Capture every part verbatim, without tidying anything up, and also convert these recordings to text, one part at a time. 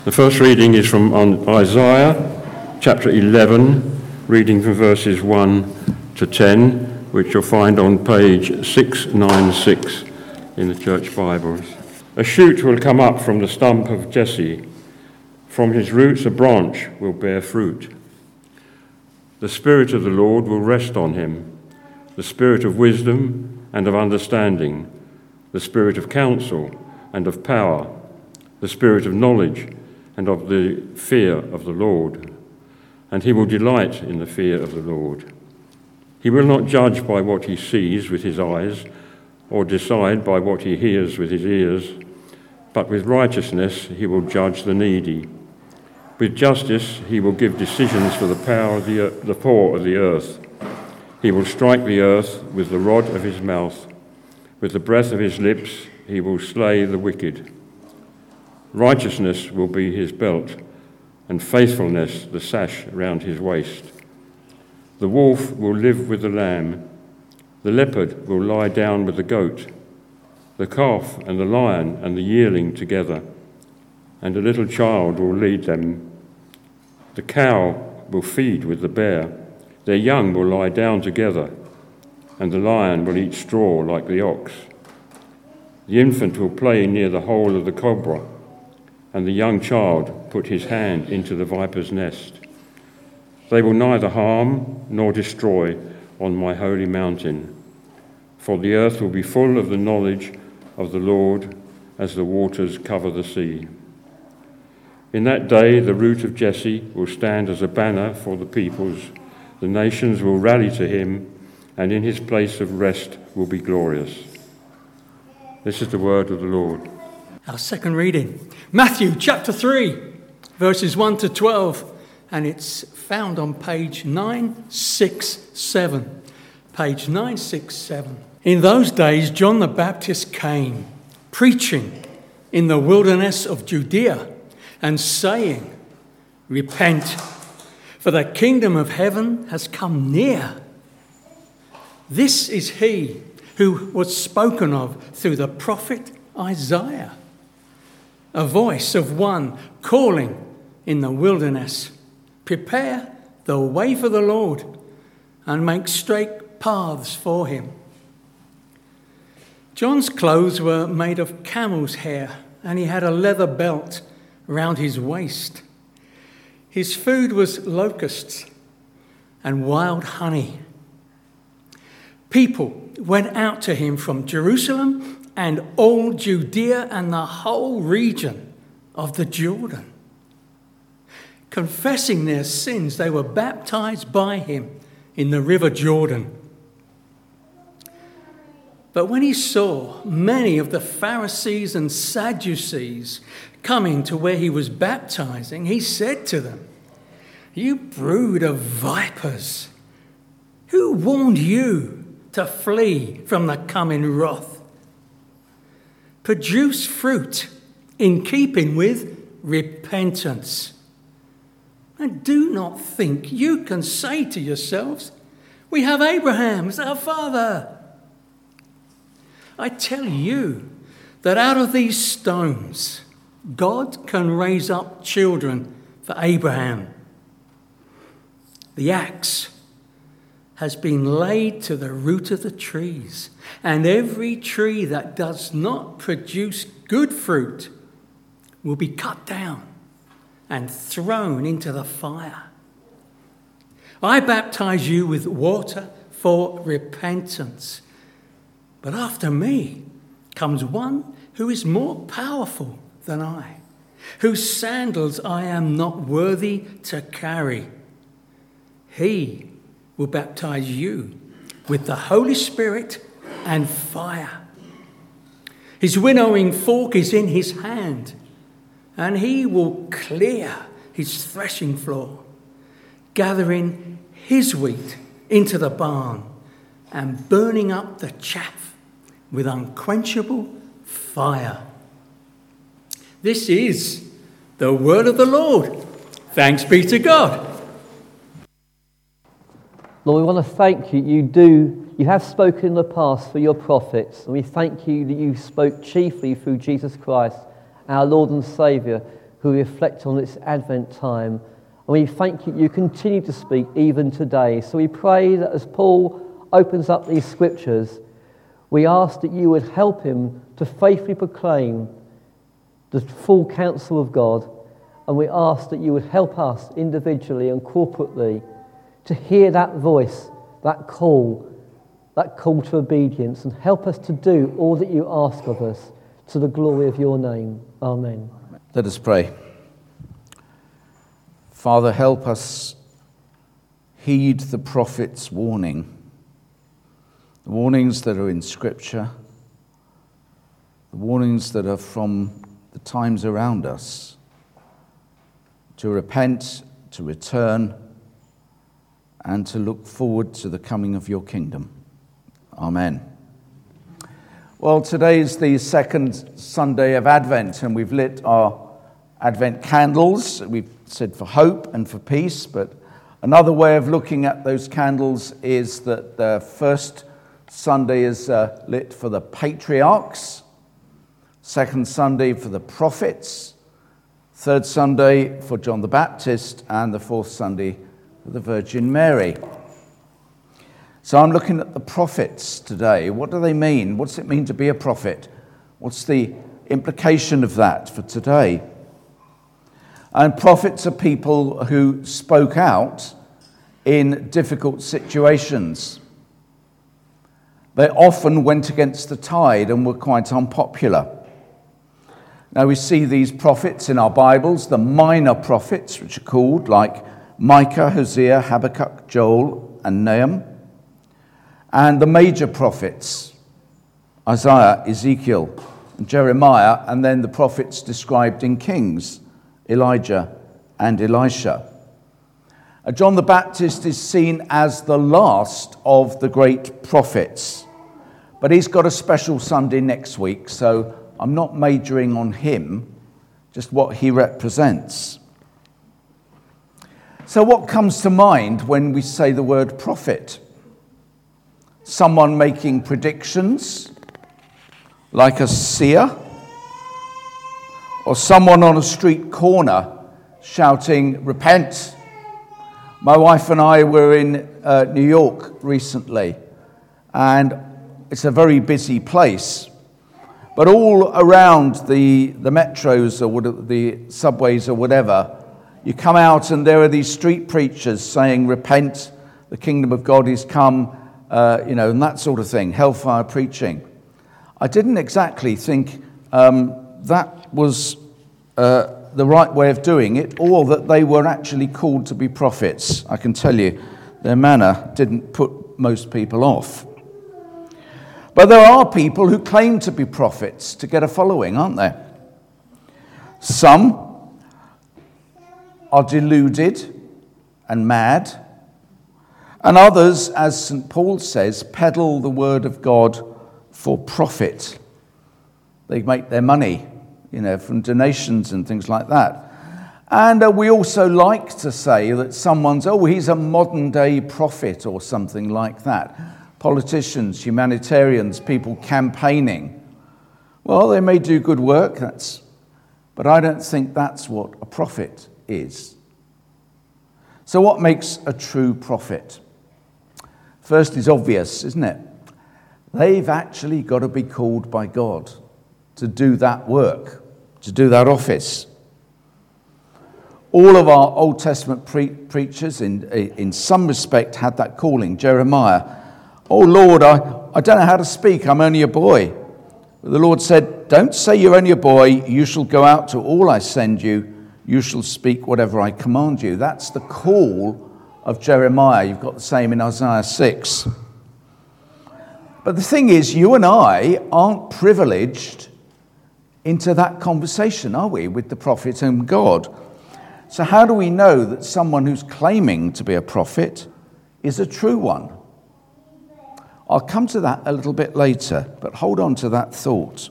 The first reading is from Isaiah chapter eleven, reading from verses one to ten, which you'll find on page six ninety-six in the church Bibles. A shoot will come up from the stump of Jesse. From his roots a branch will bear fruit. The Spirit of the Lord will rest on him, the Spirit of wisdom and of understanding, the Spirit of counsel and of power, the Spirit of knowledge and of the fear of the Lord. And he will delight in the fear of the Lord. He will not judge by what he sees with his eyes, or decide by what he hears with his ears, but with righteousness he will judge the needy. With justice he will give decisions for the power of the, the poor of the earth. He will strike the earth with the rod of his mouth. With the breath of his lips he will slay the wicked. Righteousness will be his belt, and faithfulness the sash around his waist. The wolf will live with the lamb. The leopard will lie down with the goat. The calf and the lion and the yearling together, and a little child will lead them. The cow will feed with the bear. Their young will lie down together, and the lion will eat straw like the ox. The infant will play near the hole of the cobra, and the young child put his hand into the viper's nest. They will neither harm nor destroy on my holy mountain, for the earth will be full of the knowledge of the Lord as the waters cover the sea. In that day the root of Jesse will stand as a banner for the peoples. The nations will rally to him, and in his place of rest will be glorious. This is the word of the Lord. Our second reading, Matthew chapter three, verses one to twelve, and it's found on page nine sixty-seven. Page nine sixty-seven. In those days, John the Baptist came, preaching in the wilderness of Judea, and saying, "Repent, for the kingdom of heaven has come near." This is he who was spoken of through the prophet Isaiah. A voice of one calling in the wilderness, "Prepare the way for the Lord, and make straight paths for him." John's clothes were made of camel's hair, and he had a leather belt round his waist. His food was locusts and wild honey. People went out to him from Jerusalem and all Judea and the whole region of the Jordan. Confessing their sins, they were baptized by him in the river Jordan. But when he saw many of the Pharisees and Sadducees coming to where he was baptizing, he said to them, "You brood of vipers, who warned you to flee from the coming wrath? Produce fruit in keeping with repentance. And do not think you can say to yourselves, 'We have Abraham as our father.' I tell you that out of these stones, God can raise up children for Abraham. The axe has been laid to the root of the trees, and every tree that does not produce good fruit will be cut down and thrown into the fire. I baptize you with water for repentance, but after me comes one who is more powerful than I, whose sandals I am not worthy to carry. He will baptize you with the Holy Spirit and fire. His winnowing fork is in his hand, and he will clear his threshing floor, gathering his wheat into the barn and burning up the chaff with unquenchable fire." This is the word of the Lord. Thanks be to God. Lord, we want to thank you. You do, you have spoken in the past for your prophets, and we thank you that you spoke chiefly through Jesus Christ, our Lord and Saviour, who reflect on this Advent time. And we thank you, you continue to speak even today. So we pray that as Paul opens up these scriptures, we ask that you would help him to faithfully proclaim the full counsel of God. And we ask that you would help us individually and corporately to hear that voice, that call, that call to obedience, and help us to do all that you ask of us to the glory of your name. Amen. Let us pray. Father, help us heed the prophet's warning, the warnings that are in Scripture, the warnings that are from the times around us, to repent, to return, and to look forward to the coming of your kingdom. Amen. Well, today is the second Sunday of Advent, and we've lit our Advent candles. We've said for hope and for peace, but another way of looking at those candles is that the first Sunday is uh, lit for the patriarchs, second Sunday for the prophets, third Sunday for John the Baptist, and the fourth Sunday for the Virgin Mary. So I'm looking at the prophets today. What do they mean? What's it mean to be a prophet? What's the implication of that for today? And prophets are people who spoke out in difficult situations. They often went against the tide and were quite unpopular. Now we see these prophets in our Bibles, the minor prophets, which are called, like Micah, Hosea, Habakkuk, Joel, and Nahum. And the major prophets, Isaiah, Ezekiel, and Jeremiah, and then the prophets described in Kings, Elijah and Elisha. Uh, John the Baptist is seen as the last of the great prophets, but he's got a special Sunday next week, so I'm not majoring on him, just what he represents. So what comes to mind when we say the word prophet? Someone making predictions, like a seer, or someone on a street corner shouting, "Repent." My wife and I were in uh, New York recently, and it's a very busy place. But all around the, the metros or what, the subways or whatever, you come out and there are these street preachers saying, "Repent, the kingdom of God is come," uh, you know, and that sort of thing, hellfire preaching. I didn't exactly think um, that was uh, the right way of doing it, or that they were actually called to be prophets. I can tell you, their manner didn't put most people off. But there are people who claim to be prophets to get a following, aren't there? Some are deluded and mad, and others, as Saint Paul says, peddle the word of God for profit. They make their money, you know, from donations and things like that. And uh, we also like to say that someone's, oh, he's a modern day prophet or something like that. Politicians, humanitarians, people campaigning. Well, they may do good work, that's, but I don't think that's what a prophet is. So what makes a true prophet? First is obvious, isn't it? They've actually got to be called by God to do that work, to do that office. All of our Old Testament pre- preachers, in, in some respect, had that calling. Jeremiah, "Oh Lord, I, I don't know how to speak, I'm only a boy." But the Lord said, "Don't say you're only a boy, you shall go out to all I send you, you shall speak whatever I command you." That's the call of Jeremiah. You've got the same in Isaiah six. But the thing is, you and I aren't privileged into that conversation, are we, with the prophet and God? So how do we know that someone who's claiming to be a prophet is a true one? I'll come to that a little bit later, but hold on to that thought.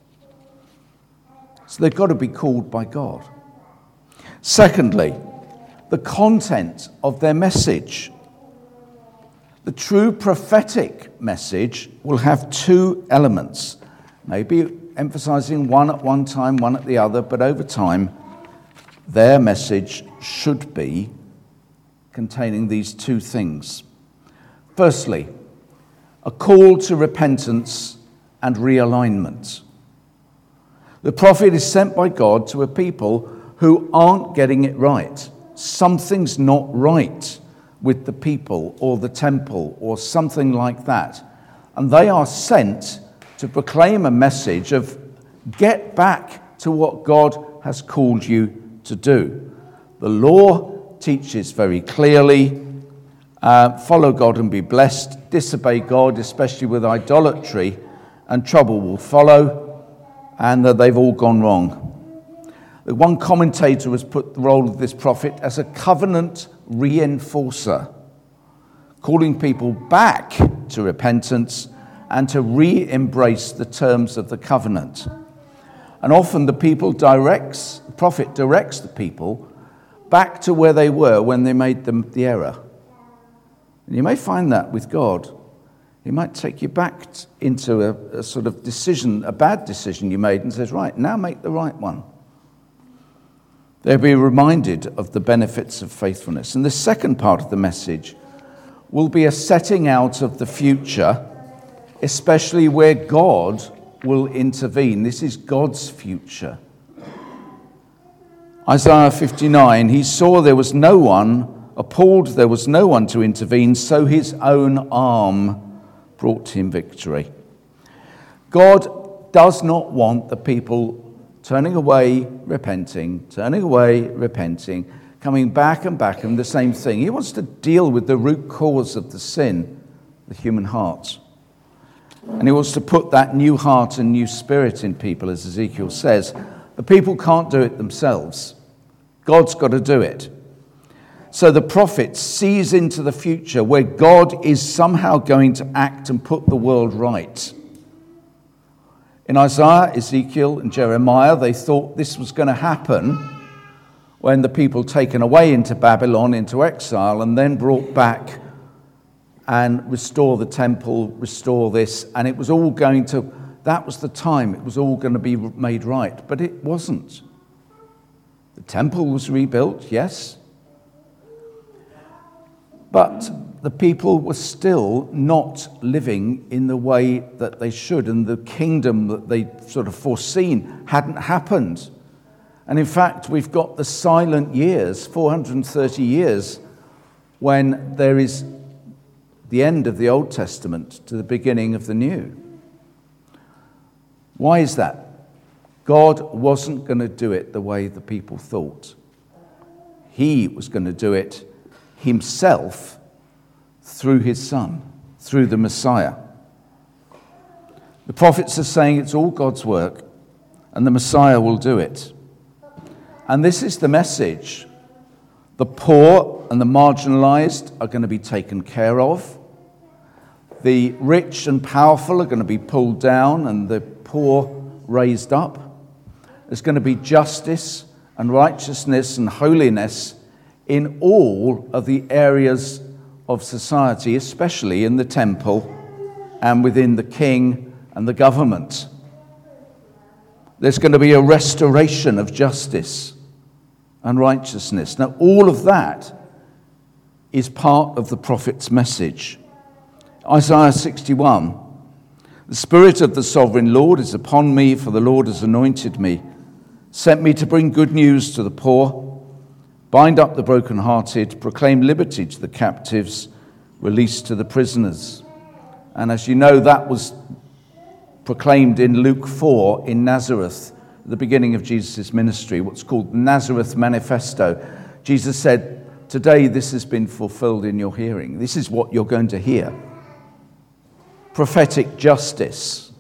So they've got to be called by God. Secondly, the content of their message. The true prophetic message will have two elements, maybe emphasizing one at one time, one at the other, but over time, their message should be containing these two things. Firstly, a call to repentance and realignment. The prophet is sent by God to a people who aren't getting it right. Something's not right with the people or the temple or something like that. And they are sent to proclaim a message of get back to what God has called you to do. The law teaches very clearly, uh, follow God and be blessed, disobey God, especially with idolatry, and trouble will follow, and that they've all gone wrong. One commentator has put the role of this prophet as a covenant reinforcer, calling people back to repentance and to re-embrace the terms of the covenant. And often the people directs, the prophet directs the people back to where they were when they made the, the error. And you may find that with God. He might take you back into a, a sort of decision, a bad decision you made, and says, right, now make the right one. They'll be reminded of the benefits of faithfulness. And the second part of the message will be a setting out of the future, especially where God will intervene. This is God's future. Isaiah fifty-nine, he saw there was no one, appalled there was no one to intervene, so his own arm brought him victory. God does not want the people turning away, repenting, turning away, repenting, coming back and back and the same thing. He wants to deal with the root cause of the sin, the human heart. And he wants to put that new heart and new spirit in people, as Ezekiel says. The people can't do it themselves. God's got to do it. So the prophet sees into the future where God is somehow going to act and put the world right. In Isaiah, Ezekiel, and Jeremiah, they thought this was going to happen when the people taken away into Babylon, into exile, and then brought back and restore the temple, restore this, and it was all going to, that was the time, it was all going to be made right, but it wasn't. The temple was rebuilt, yes, but the people were still not living in the way that they should, and the kingdom that they sort of foreseen hadn't happened. And in fact, we've got the silent years, four hundred thirty years, when there is the end of the Old Testament to the beginning of the New. Why is that? God wasn't going to do it the way the people thought. He was going to do it himself through his Son, through the Messiah. The prophets are saying it's all God's work and the Messiah will do it. And this is the message. The poor and the marginalized are going to be taken care of. The rich and powerful are going to be pulled down and the poor raised up. There's going to be justice and righteousness and holiness in all of the areas of society, especially in the temple and within the king and the government. There's going to be a restoration of justice and righteousness. Now, all of that is part of the prophet's message. Isaiah sixty-one, the Spirit of the Sovereign Lord is upon me, for the Lord has anointed me, sent me to bring good news to the poor, bind up the brokenhearted, proclaim liberty to the captives, release to the prisoners. And as you know, that was proclaimed in Luke four in Nazareth, at the beginning of Jesus' ministry, what's called the Nazareth Manifesto. Jesus said, today this has been fulfilled in your hearing. This is what you're going to hear. Prophetic justice.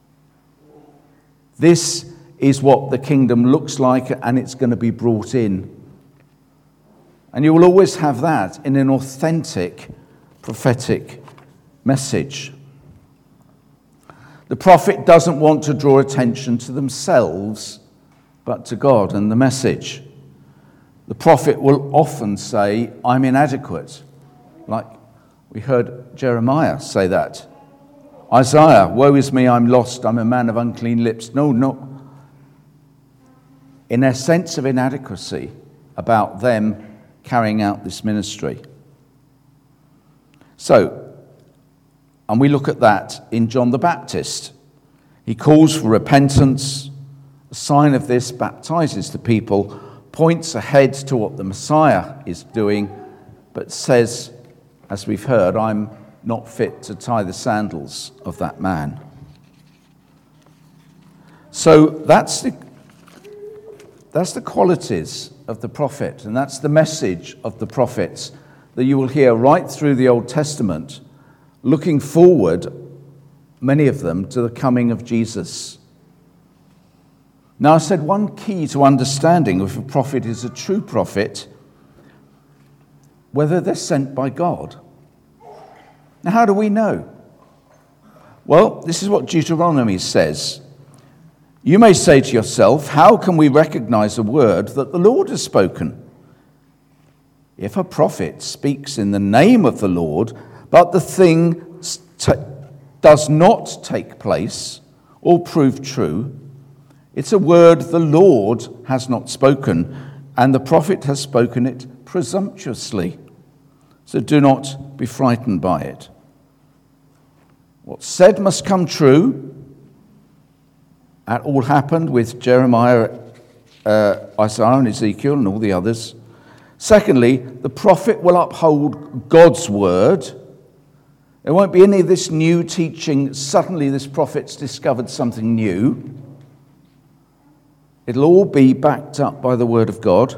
This is what the kingdom looks like, and it's going to be brought in. And you will always have that in an authentic prophetic message. The prophet doesn't want to draw attention to themselves, but to God and the message. The prophet will often say, I'm inadequate. Like we heard Jeremiah say that. Isaiah, woe is me, I'm lost, I'm a man of unclean lips. No, no. in a sense of inadequacy about them carrying out this ministry. So, and we look at that in John the Baptist. He calls for repentance. A sign of this baptizes the people, points ahead to what the Messiah is doing, but says, as we've heard, I'm not fit to tie the sandals of that man. So that's the, that's the qualities of the prophet, and that's the message of the prophets that you will hear right through the Old Testament, looking forward, many of them, to the coming of Jesus. Now, I said one key to understanding if a prophet is a true prophet, whether they're sent by God. Now, how do we know? Well, this is what Deuteronomy says. You may say to yourself, how can we recognize a word that the Lord has spoken? If a prophet speaks in the name of the Lord, but the thing t- does not take place or prove true, it's a word the Lord has not spoken, and the prophet has spoken it presumptuously. So do not be frightened by it. What's said must come true. That all happened with Jeremiah, uh, Isaiah, and Ezekiel, and all the others. Secondly, the prophet will uphold God's word. There won't be any of this new teaching. Suddenly this prophet's discovered something new. It'll all be backed up by the word of God.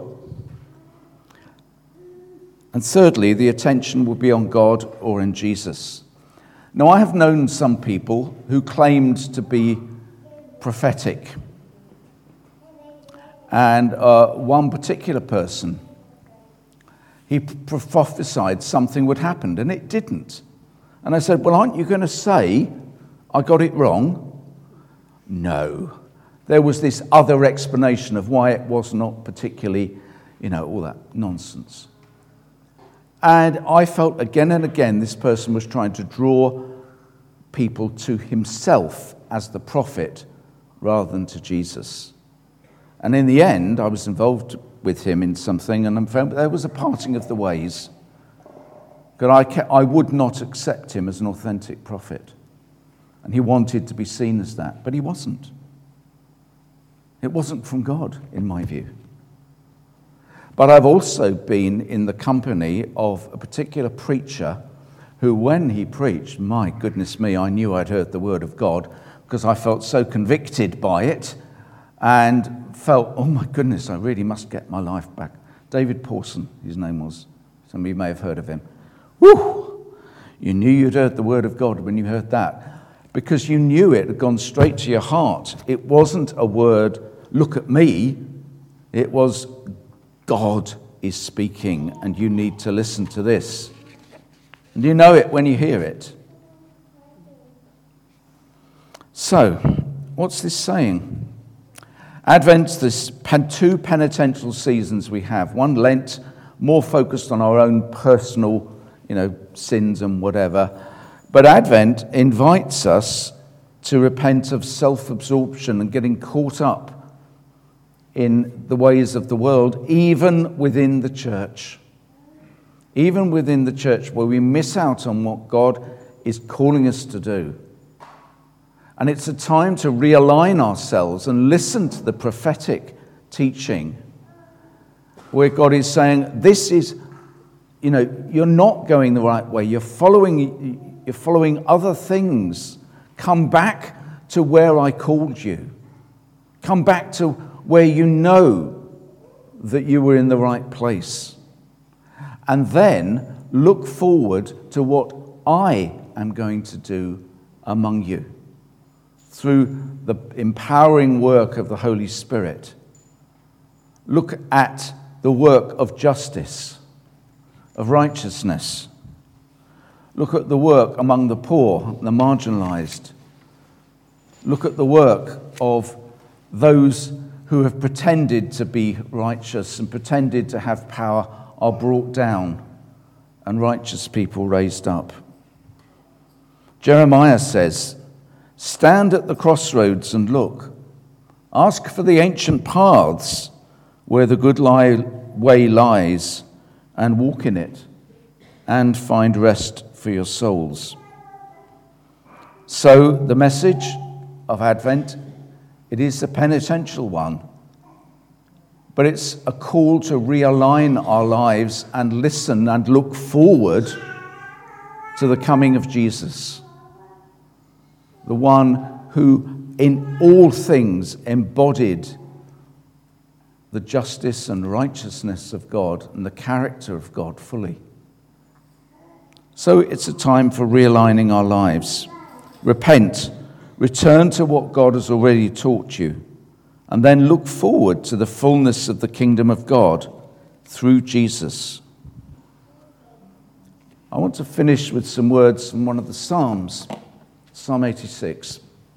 And thirdly, the attention will be on God or in Jesus. Now, I have known some people who claimed to be prophetic. And uh, one particular person, he prophesied something would happen, and it didn't. And I said, well, aren't you going to say I got it wrong? No. There was this other explanation of why it was not particularly, you know, all that nonsense. And I felt again and again this person was trying to draw people to himself as the prophet rather than to Jesus. And in the end, I was involved with him in something, and I found there was a parting of the ways. Because I, kept, I would not accept him as an authentic prophet. And he wanted to be seen as that, but he wasn't. It wasn't from God, in my view. But I've also been in the company of a particular preacher who, when he preached, my goodness me, I knew I'd heard the word of God because I felt so convicted by it and felt, oh my goodness, I really must get my life back. David Pawson, his name was. Some of you may have heard of him. Woo! You knew you'd heard the word of God when you heard that because you knew it had gone straight to your heart. It wasn't a word, look at me. It was, God is speaking and you need to listen to this. And you know it when you hear it. So, what's this saying? Advent's this two penitential seasons we have. One Lent, more focused on our own personal, you know, sins and whatever. But Advent invites us to repent of self-absorption and getting caught up in the ways of the world, even within the church. Even within the church, where we miss out on what God is calling us to do. And it's a time to realign ourselves and listen to the prophetic teaching where God is saying, this is, you know, you're not going the right way. You're following, you're following other things. Come back to where I called you. Come back to where you know that you were in the right place. And then look forward to what I am going to do among you through the empowering work of the Holy Spirit. Look at the work of justice, of righteousness. Look at the work among the poor, the marginalized. Look at the work of those who have pretended to be righteous and pretended to have power are brought down and righteous people raised up. Jeremiah says, stand at the crossroads and look. Ask for the ancient paths where the good li- way lies, and walk in it, and find rest for your souls. So the message of Advent, it is a penitential one, but it's a call to realign our lives and listen and look forward to the coming of Jesus, the one who in all things embodied the justice and righteousness of God and the character of God fully. So it's a time for realigning our lives. Repent, return to what God has already taught you, and then look forward to the fullness of the kingdom of God through Jesus. I want to finish with some words from one of the Psalms, Psalm eighty-six.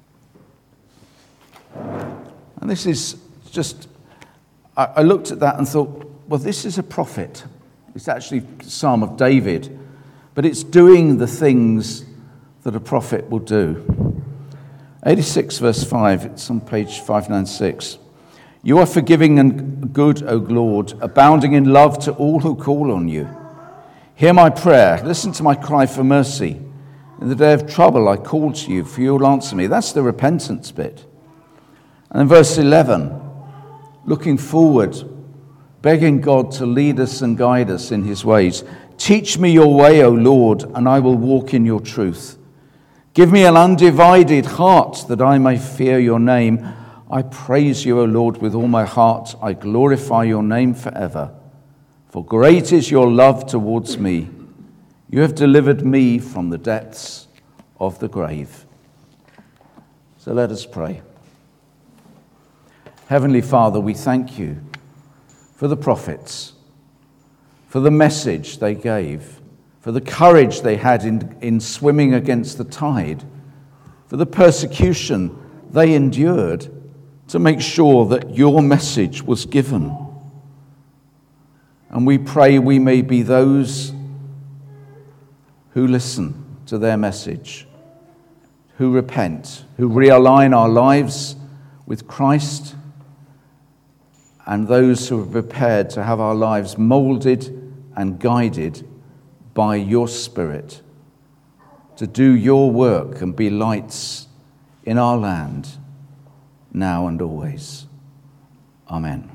And this is just, I, I looked at that and thought, well, this is a prophet. It's actually a Psalm of David, but it's doing the things that a prophet will do. eighty-six verse five, it's on page five ninety-six. You are forgiving and good, O Lord, abounding in love to all who call on you. Hear my prayer, listen to my cry for mercy. In the day of trouble I call to you, for you will answer me. That's the repentance bit. And in verse eleven, looking forward, begging God to lead us and guide us in his ways. Teach me your way, O Lord, and I will walk in your truth. Give me an undivided heart that I may fear your name. I praise you, O Lord, with all my heart. I glorify your name forever. For great is your love towards me. You have delivered me from the depths of the grave. So let us pray. Heavenly Father, we thank you for the prophets, for the message they gave, for the courage they had in, in swimming against the tide, for the persecution they endured to make sure that your message was given. And we pray we may be those who listen to their message, who repent, who realign our lives with Christ, and those who are prepared to have our lives molded and guided by your Spirit to do your work and be lights in our land now and always. Amen.